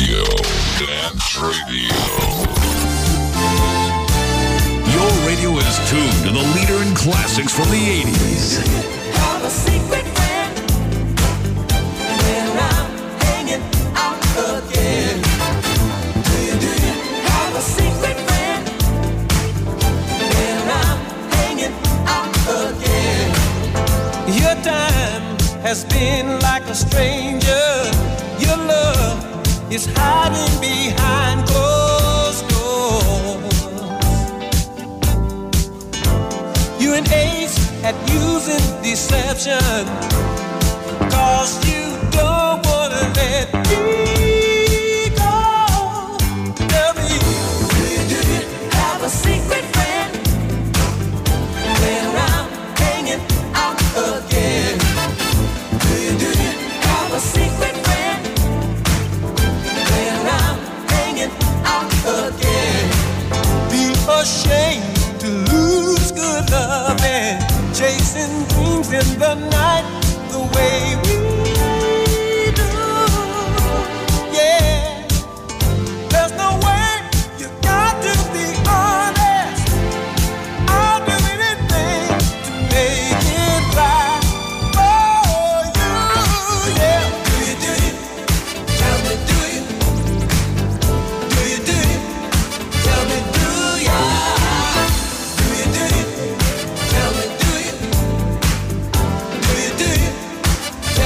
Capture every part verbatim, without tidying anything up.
Radio. Dance Radio. Your radio is tuned to the leader in classics from the eighties. Have a secret friend when I'm hanging out again. Do you, do you have a secret friend when I'm hanging out again? Your time has been like a stranger. Your love is hiding behind closed doors. You and Ace at using deception, 'cause you don't wanna let me go. Tell me, do you, do you have a secret friend when I'm hanging out again? Do you, do you have a secret friend when I'm hanging out again? Be ashamed to lose good love and chasing dreams in the night the way we do. Yeah, there's no way, you got to be honest. I'll do anything to make it right for you. Yeah, do you, do you? Tell me, do you? Do you, do you? Tell me, do ya? Do you, do you? Tell me, do you? Do you, do you?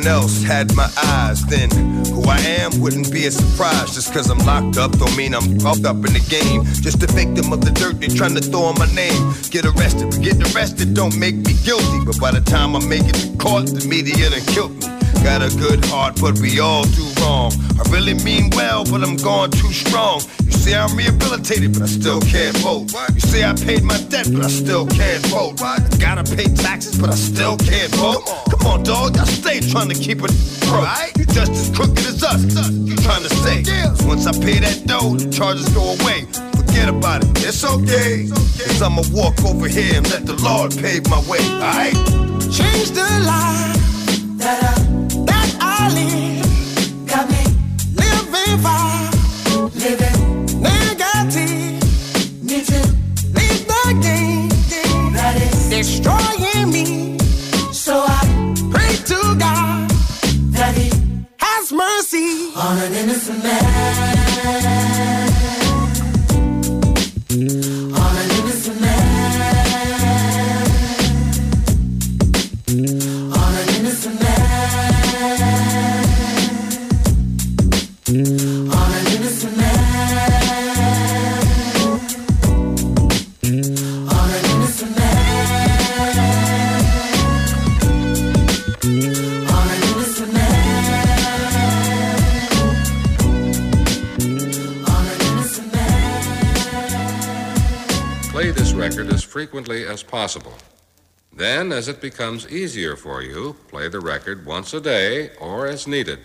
everyone else had my eyes, then who I am wouldn't be a surprise. Just cause I'm locked up don't mean I'm caught up in the game. Just a victim of the dirt they trying to throw on my name. Get arrested, but getting arrested don't make me guilty. But by the time I make it to court, the media done killed me. Got a good heart, but we all do wrong. I really mean well, but I'm going too strong. You say I'm rehabilitated, but I still can't vote. You say I paid my debt, but I still can't vote. I gotta pay taxes, but I still can't vote. Come on, dog, I stay trying to keep it broke. You just as crooked as us, you trying to say. Once I pay that dough, the charges go away. Forget about it, it's okay. Cause I'ma walk over here and let the Lord pave my way, alright? Change the life that I, that I live. Got me living far, living negative. Need to leave the game, game that is destroying me. So I pray to God that He has mercy on an innocent man. On an innocent man. On an innocent man. On an innocent man. On an innocent man. On an innocent man. On an innocent man. Play this record as frequently as possible. Then, as it becomes easier for you, play the record once a day or as needed.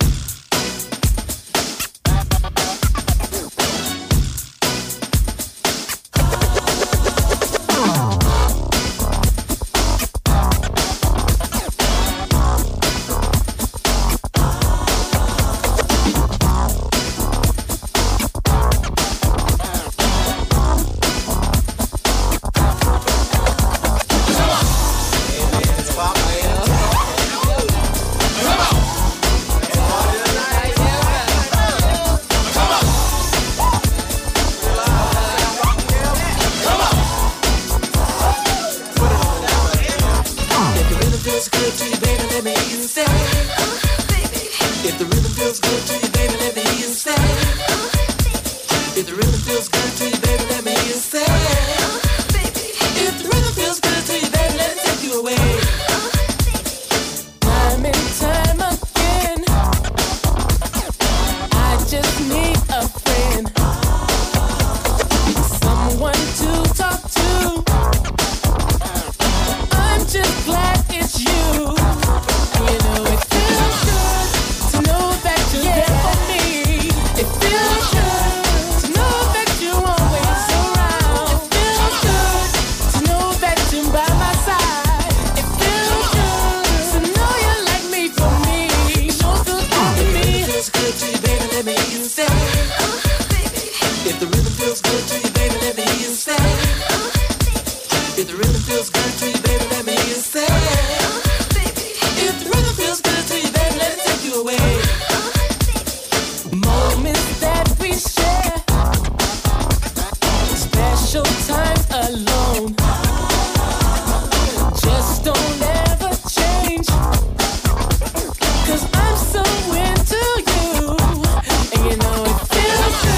Cause I'm so into you, and you know it feels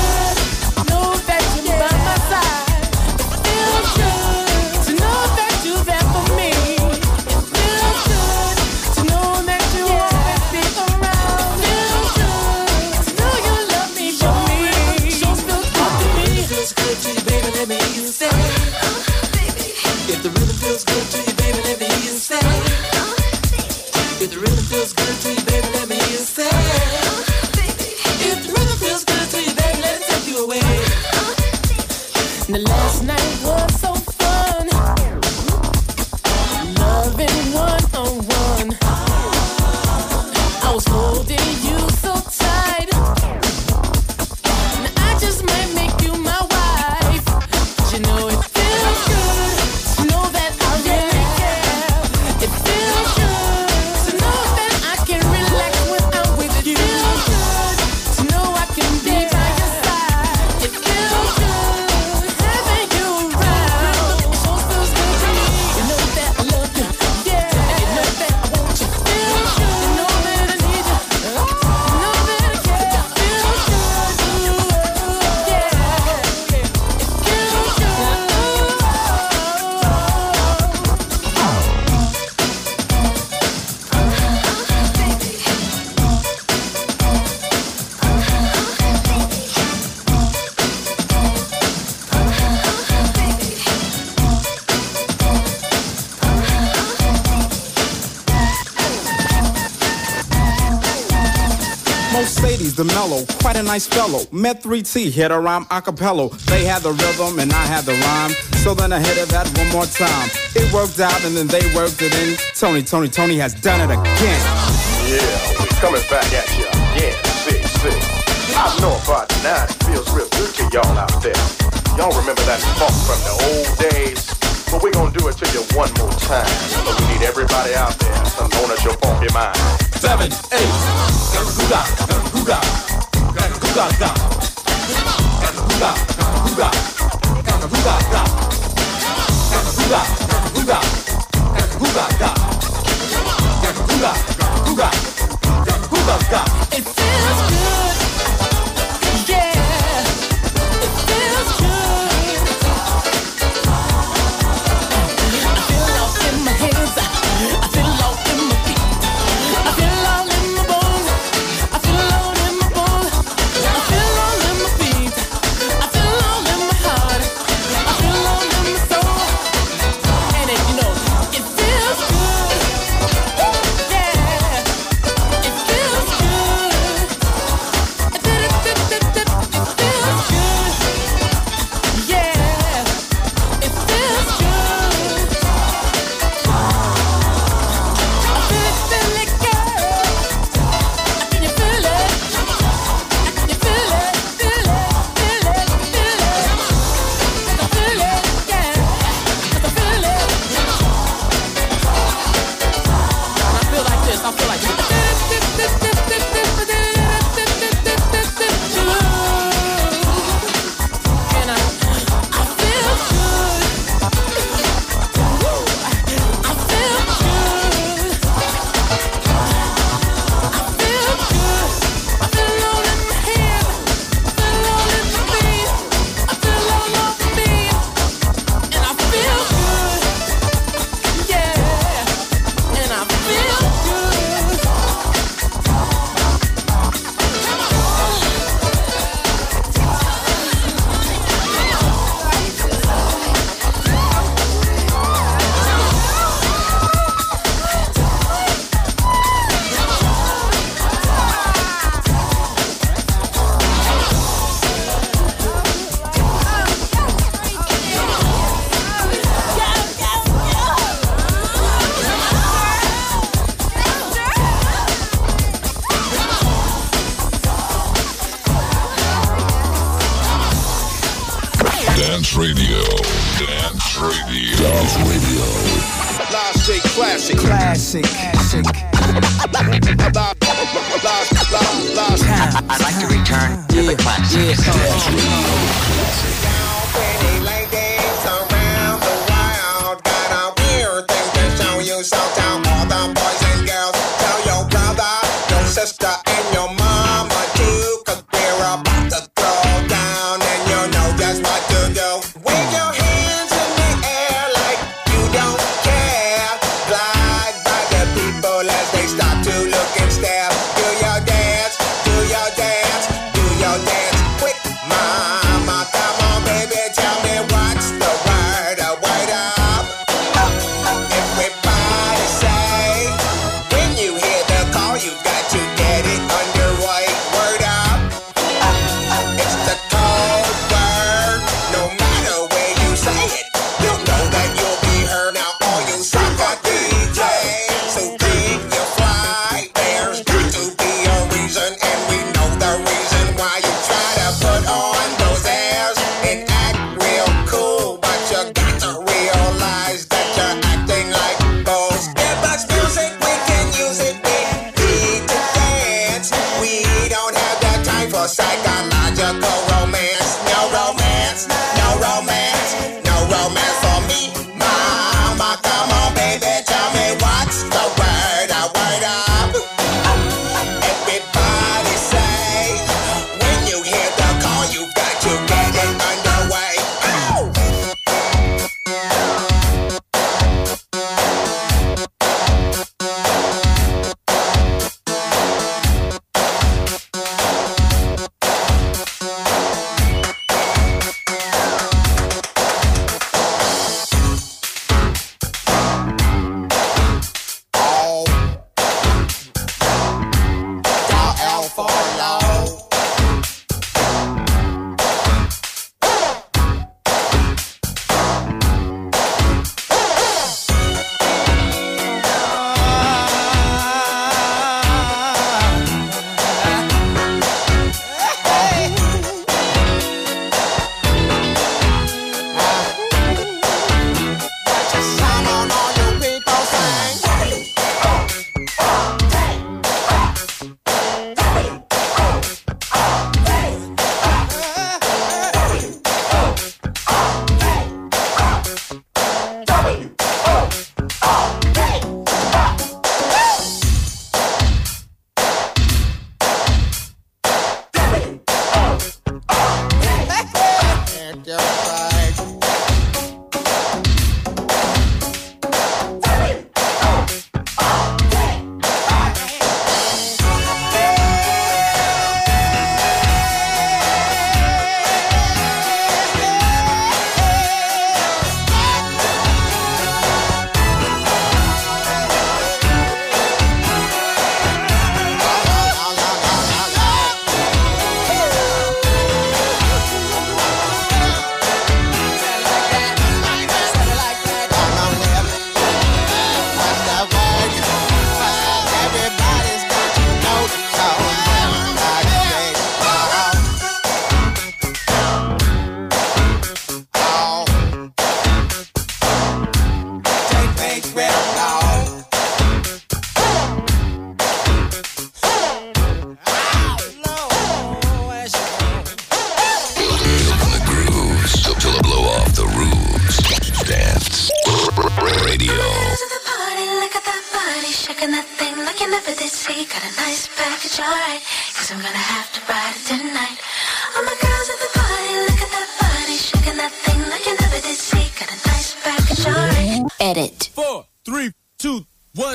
eighties, the mellow, quite a nice fellow. Met three T, hit a rhyme a cappella. They had the rhythm and I had the rhyme. So then I hit it that one more time. It worked out and then they worked it in. Tony, Tony, Tony has done it again. Yeah, we're coming back at you again. See, see. I know about now it feels real good to y'all out there. Y'all remember that funk from the old days? But we're gonna do it to you one more time. So we need everybody out there to own us your funky mind. Seven, eight, Gagaguga, Gagaguga, Gagaguga, Gagaguga, Gagaguga, Gagaguga, Gagaguga, Gagaguga, Gagaguga, Gagaguga, Gagaguga, Gagaguga. It feels good, yeah. It feels good. I feel all in my hands. I feel all in my feet. I feel all in my bones. I feel all in my bones. I feel all in my feet. I feel all in my heart. I feel all in my soul. And it, you know, it feels good. Yeah, it feels good. It, it, it, it, it, it feels good. Yeah, it feels good. I feel it, feel it, girl. Can you feel it? Can you feel it? Feel it, feel it, feel it. I feel it, yeah. I feel it. And I feel like this. I feel like this. And I, I feel good. Woo. I feel good. I feel good. I feel all in my head. I feel all in my feet. I feel all over me. And I feel good. Yeah. And I feel good. Dance Radio. Dance Radio. Dance Radio. Live Straight Classic. Classic. Classic. Live, live, live, live. I'd like to return to the classics. Dance Pretty ladies around the world got a weird thing to show you. So tell all the boys and girls, tell your brother, your sister, and your mama too, 'cause we're about to throw down, and you know just what to do. Wave your hands in the air like you don't care. Glide by the people as they stop to look and stare. Do your dance, do your dance, do your dance quick, mama. Come on, baby, tell me what's the word. A word up. Everybody say, when you hear the call, you got to get it underway. Word up. It's the code word. No matter where you say it, you know that you'll be heard. Now all you sucker D Js who think you fly, there's got to be a reason, and we know the reason why you try to put on those airs and act real cool, but you got to realize that you're acting like fools. Give us music, we can use it. We need to dance. We don't have the time for psychological romance. No romance, no romance, no romance for me, mama. Come on, baby, tell me what's the word. A word up. Everybody say, when you hear the call, you got to get it underway. Ow! shaking that thing like you never did see. Got a nice package, alright, cause I'm gonna have to ride it tonight. All my girls at the party, look at that body, shaking that thing like you never did see. Got a nice package, alright. Edit. Four, three, two, one.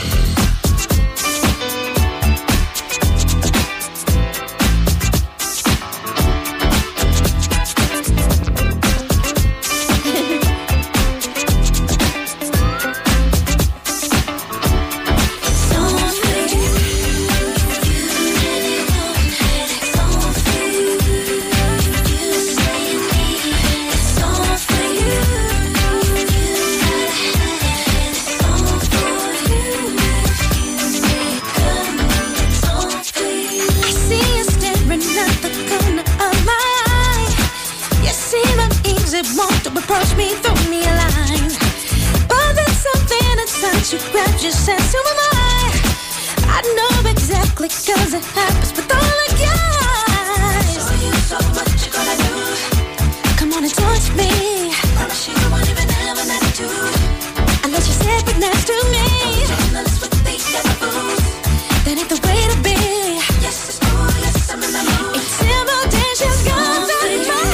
Want to approach me, throw me a line, but there's something inside you grabs your sense. Who am I? I know exactly, cause it happens with all the guys. So you, so what you gonna do? Come on and touch me. Promise you won't even have an attitude unless you sit right next to me. Jealous with the other fools. That ain't the way to be. Yes, it's cool, yes, I'm in the mood. Intimidation's gone to my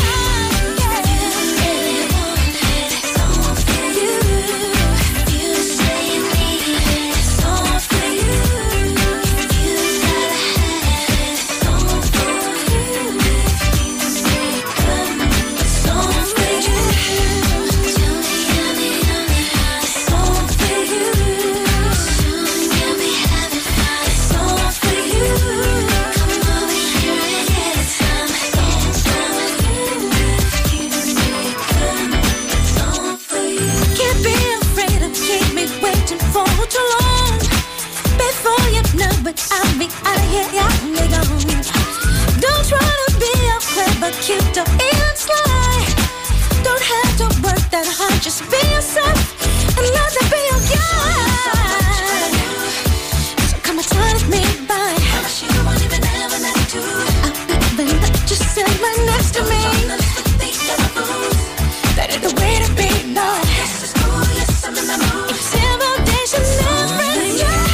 I'll be out of here, yeah, I'm gone. Don't try to be all clever, cute, or even sly. Don't have to work that hard, just be yourself and let it be your guide. So come and turn with me by. Promise you won't even have an attitude. I'll even let you sit right next to me. That ain't the way to be, no. Yes, it's cool, yes, I'm in the mood. Intimidation never is yours.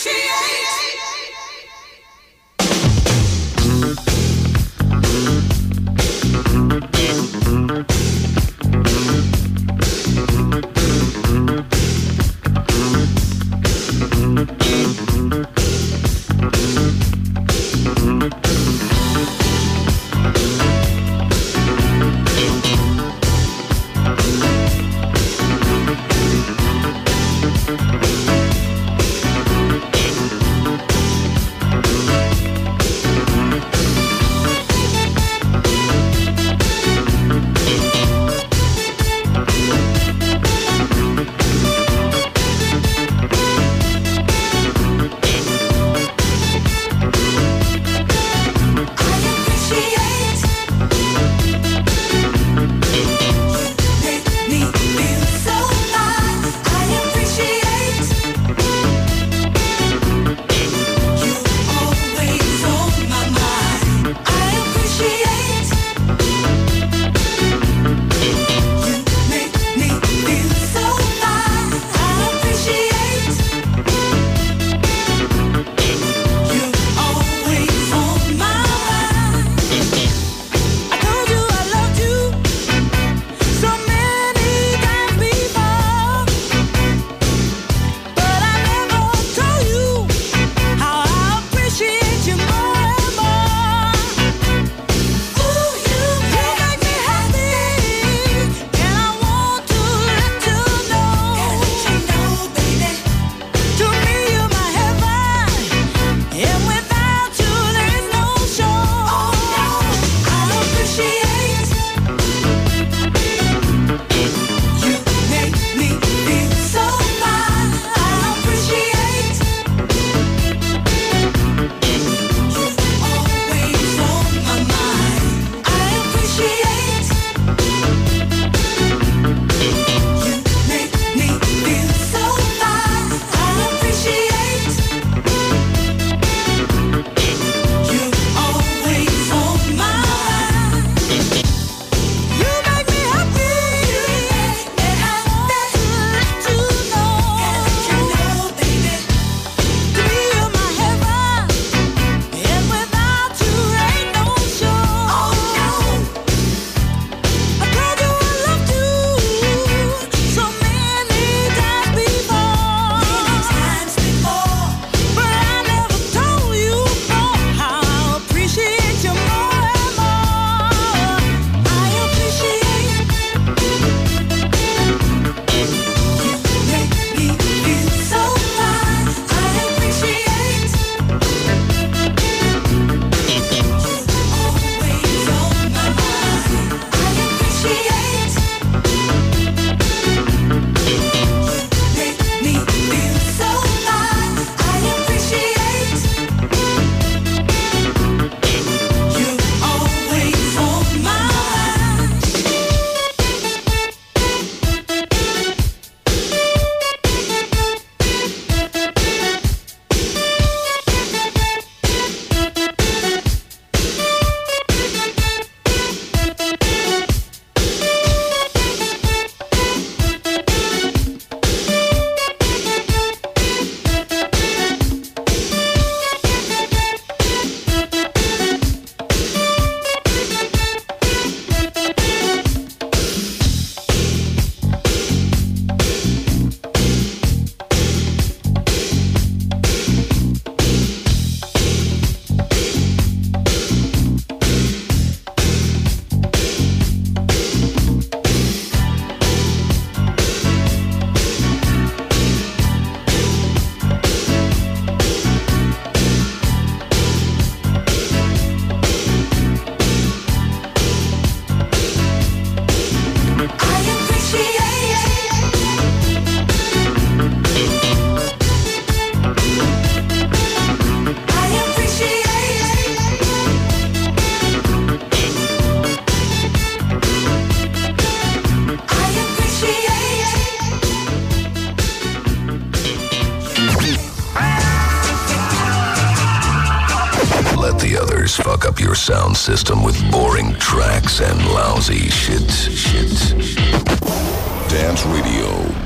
others fuck up your sound system with boring tracks and lousy shit. Shit. Dance Radio.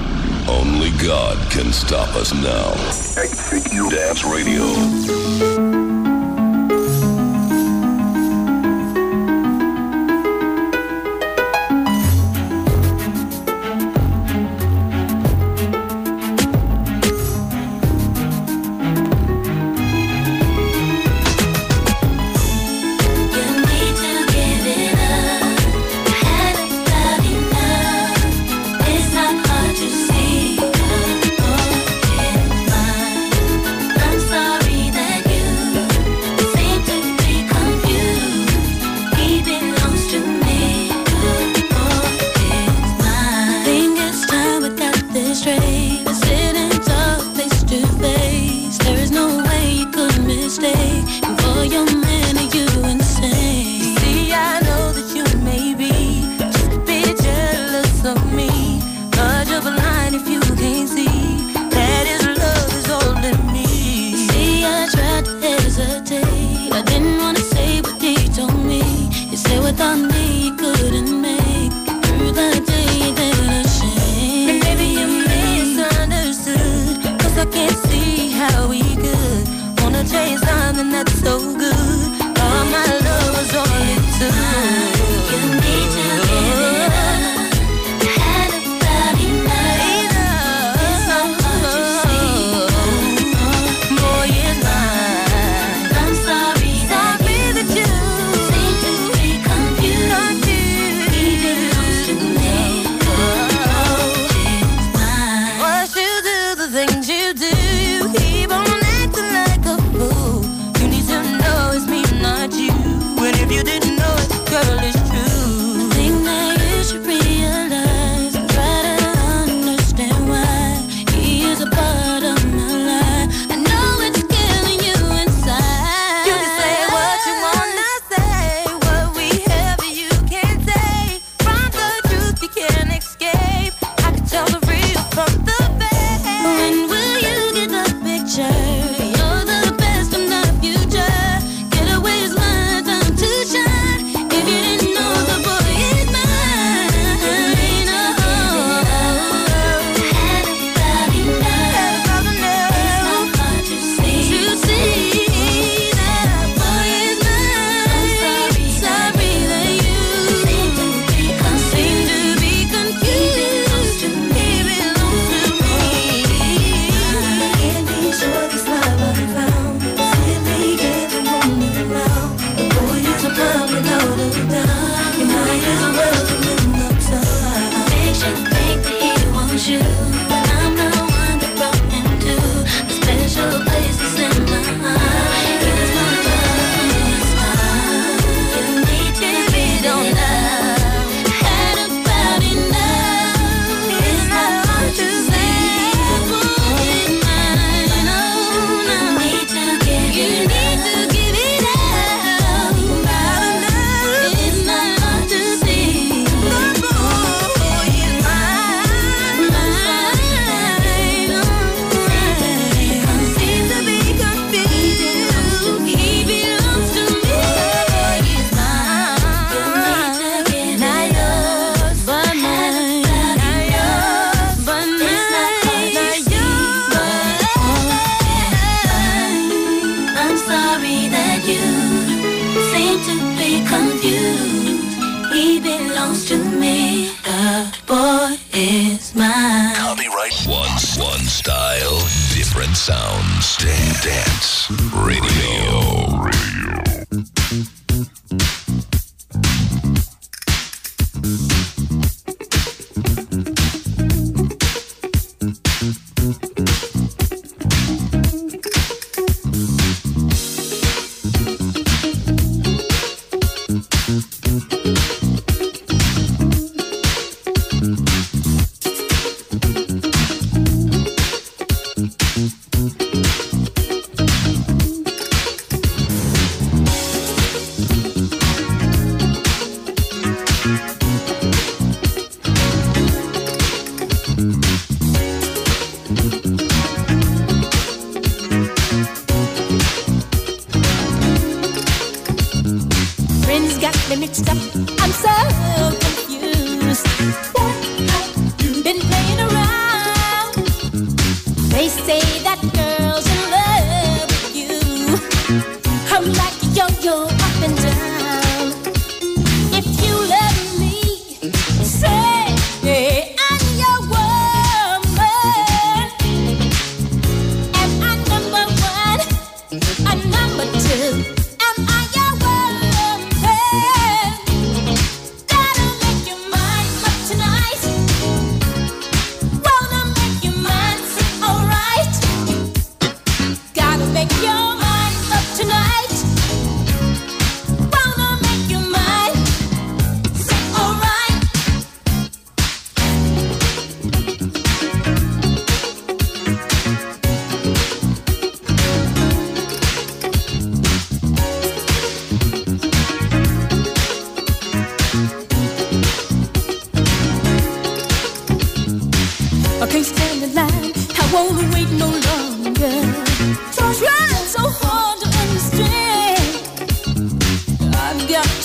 Only God can stop us now. Dance Radio. Sounds. Dance Radio. Radio. Been playing around.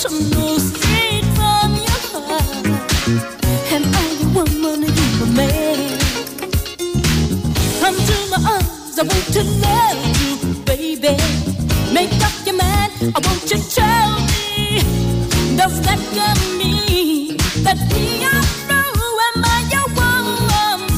to know straight from your heart. And I woman, you a man. Come to my arms, I want to love you, baby. Make up your mind, I want you to tell me. Does that mean that we are through? Am I your woman?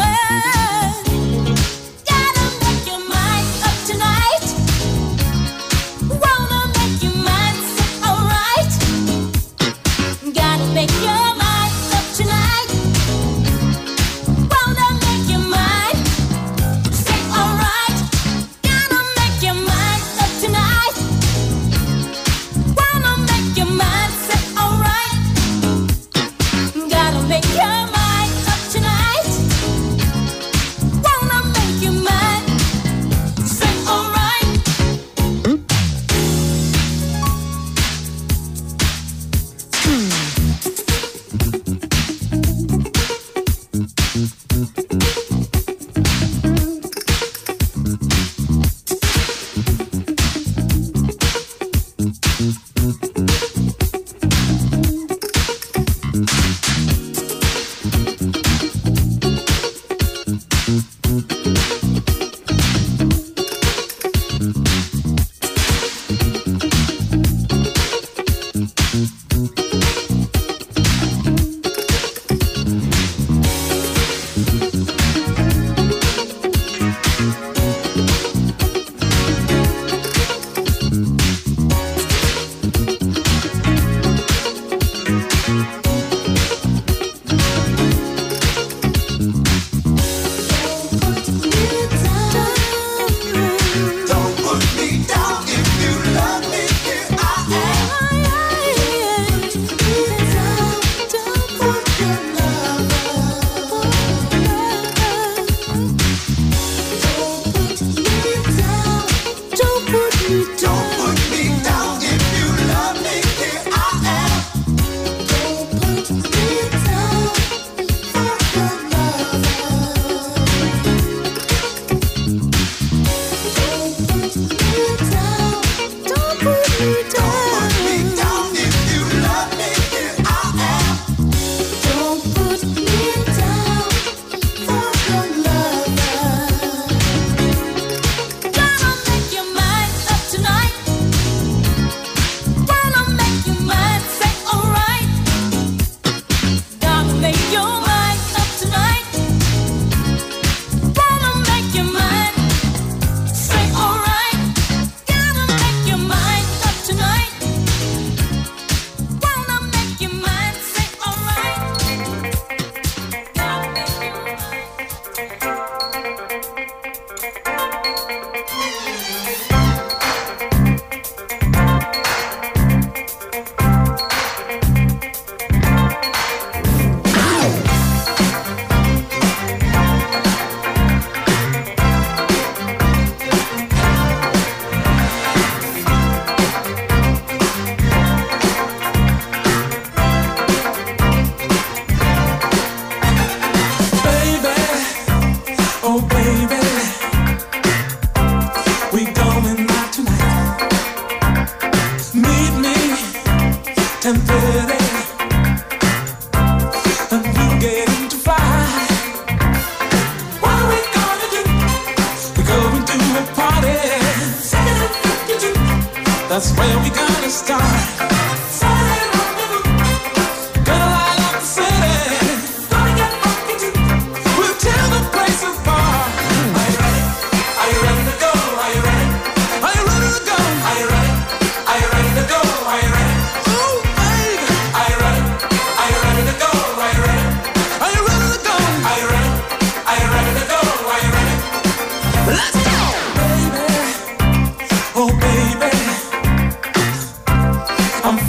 Gotta make your mind up tonight. Wanna make your mind so alright. Gotta make your mind up tonight. Wanna make your mind say alright. Gotta make your mind up tonight. Wanna make your mind say alright. Gotta make your mind up tonight. Wanna make your mind say alright. Don't put me down if you love me. Here I am. Don't put your love Don't put me down. Don't put me down if you love me. Here I am. Don't put me down for your love. Don't put me down. Don't put me down. Don't put me down if you love me. Here I am. Don't put me down for your love. Gotta make your mind up tonight. Wanna make your mind say alright. Gotta make your mind up tonight. Wanna make your mind say alright. Gotta make your mind up tonight. Wanna make your mind say alright. Gotta make your Baby, oh baby, we going out tonight. Meet me ten thirty, and you get into five. What are we gonna do? We're going to a party. Second and fifty-two, that's where we gonna start. Saturday rendezvous, gonna light up the city. Gonna get funky too. We'll tear the place apart. Are you ready? Are you ready to go? Are you ready? Are you ready to go? Are you ready? Are you ready to go? Are you ready? Oh, baby. Are you ready? Are you ready to go? Are you ready? Are you ready to go? Are you ready? Are you ready to go? Are you ready? Let's go, baby. Oh, baby. I'm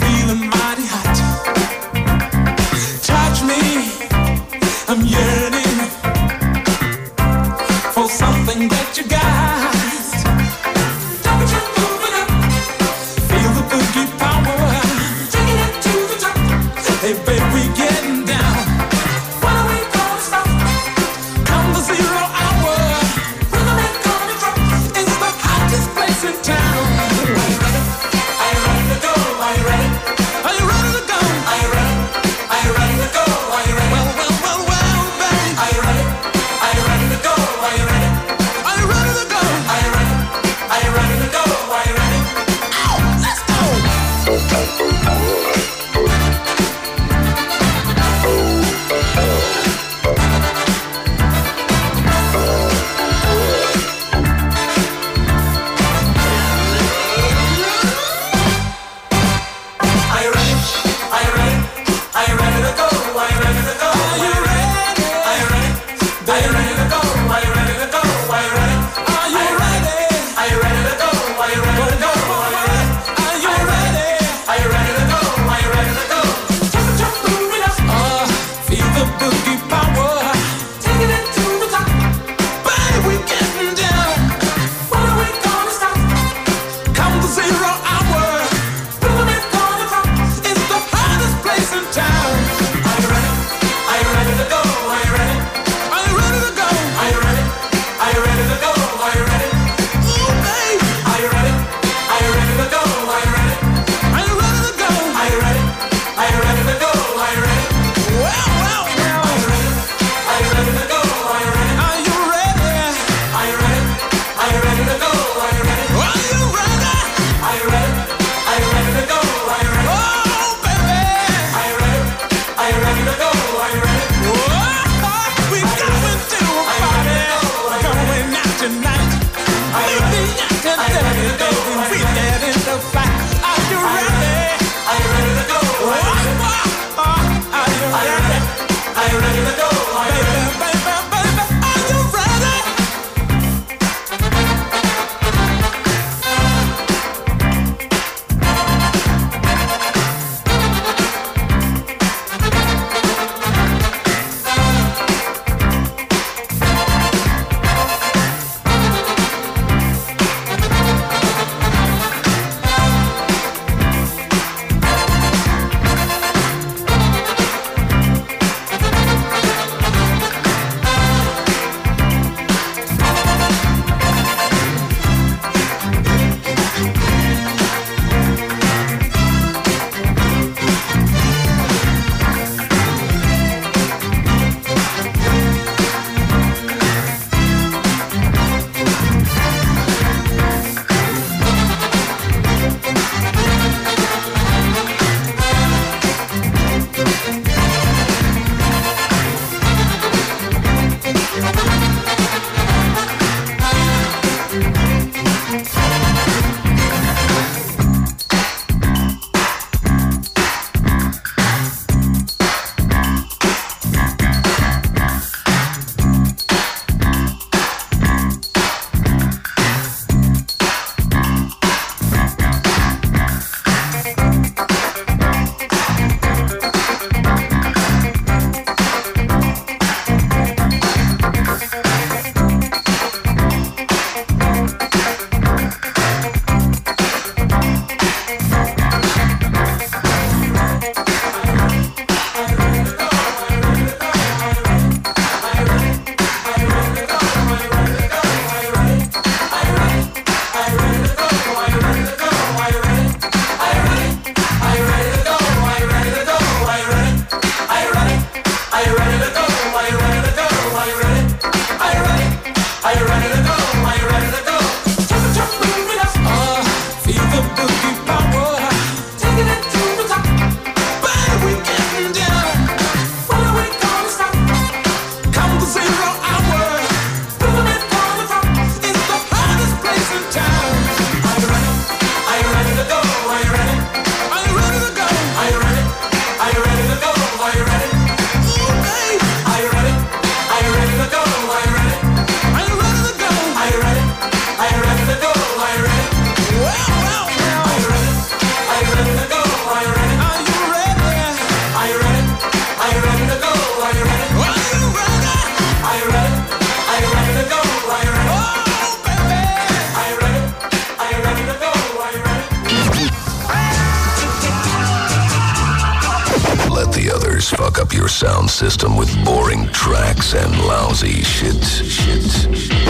sound system with boring tracks and lousy shit. Shit.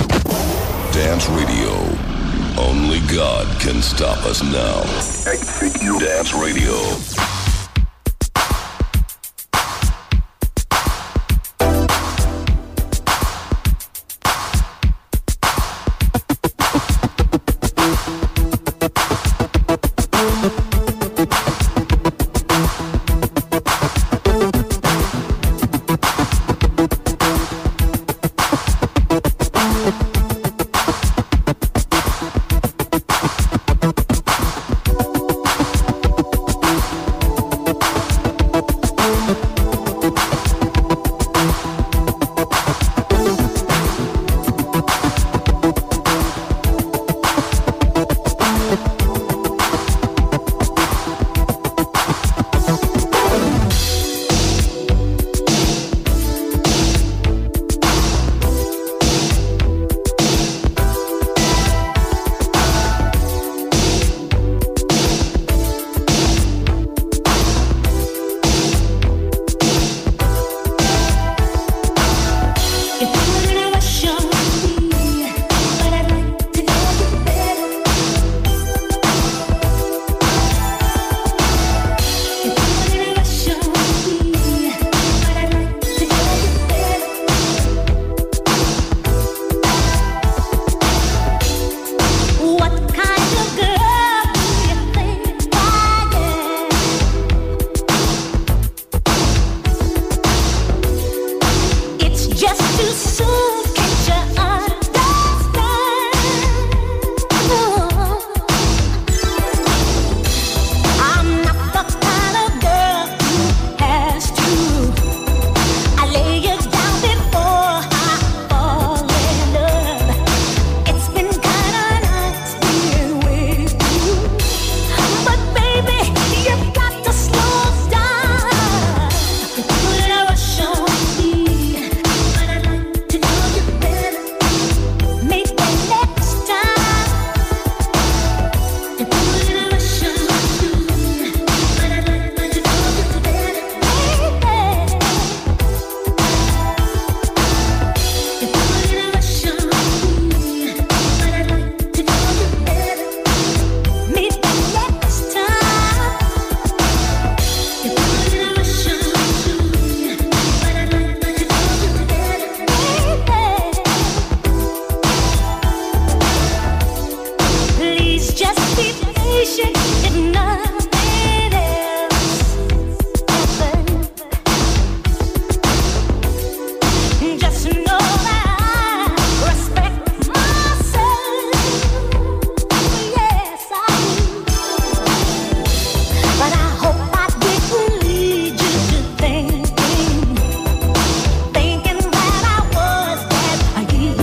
Dance Radio. Only God can stop us now. Dance Radio.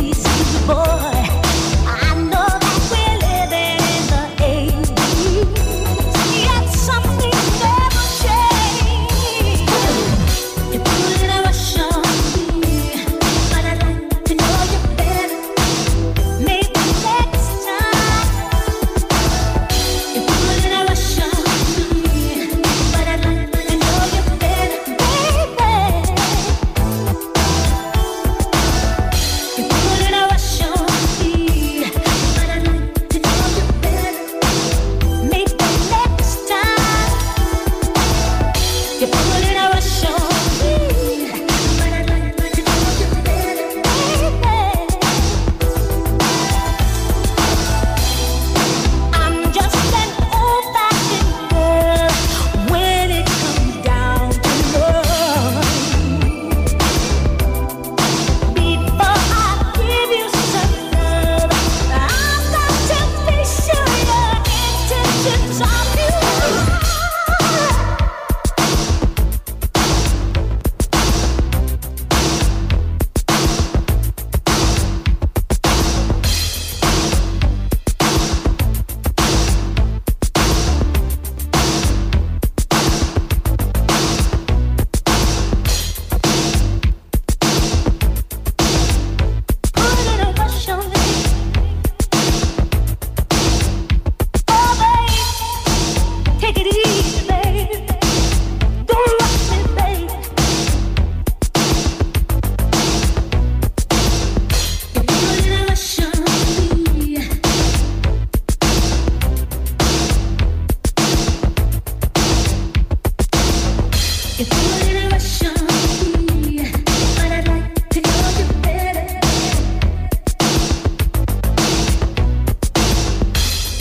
Boy, I know that we're living in the eighties.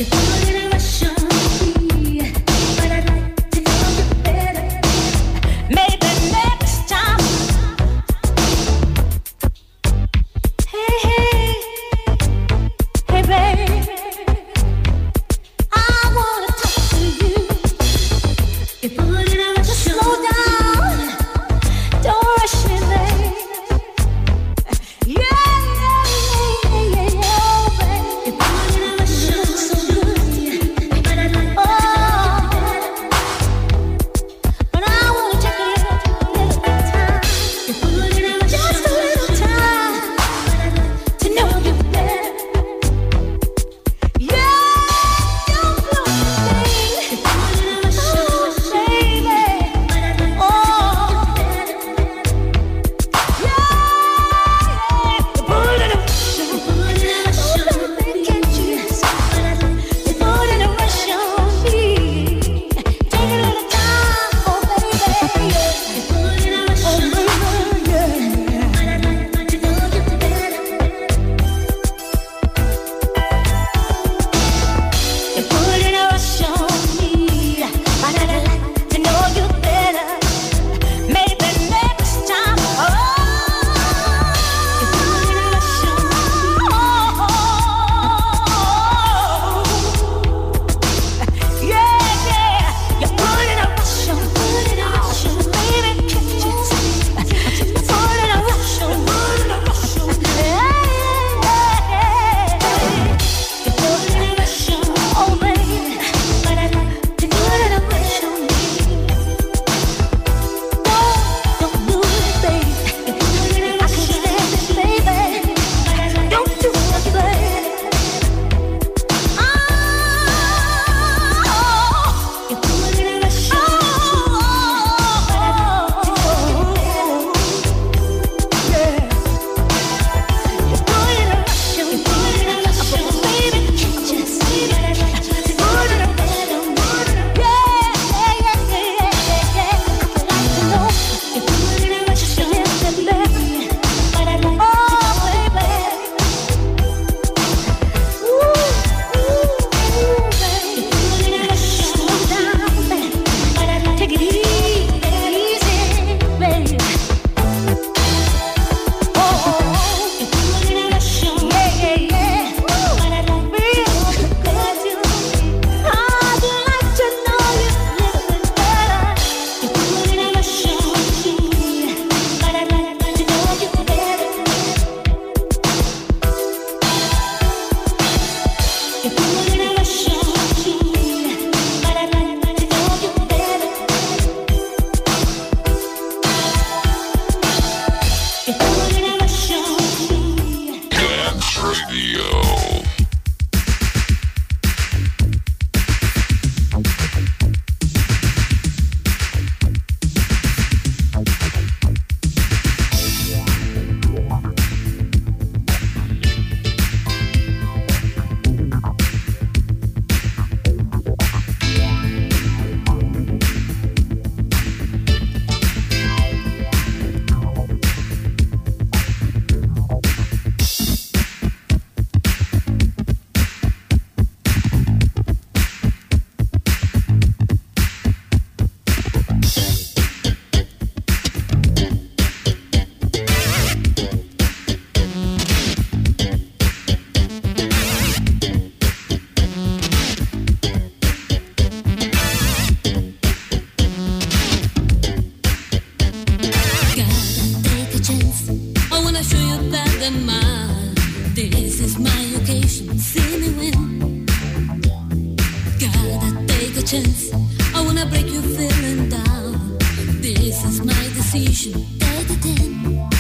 chance. I wanna break you feeling down. This is my decision. Take it in.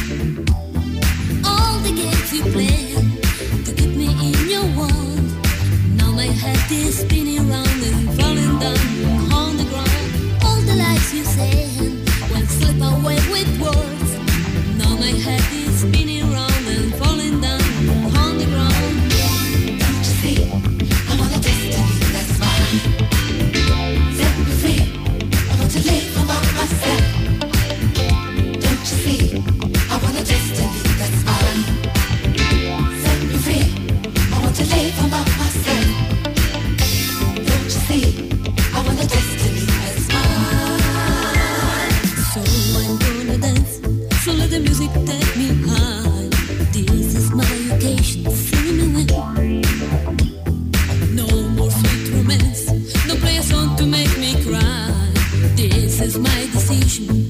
All the games you play to keep me in your world. Now my head is spinning round and falling down on the ground. All the lies you say will slip away with words. Now my head is spinning round and falling down on the ground. Don't you see? I want a destiny that's mine. Set me free. I want to live above myself. Don't you see? I want a destiny that's mine. Set me free. I want to live above myself. is my decision.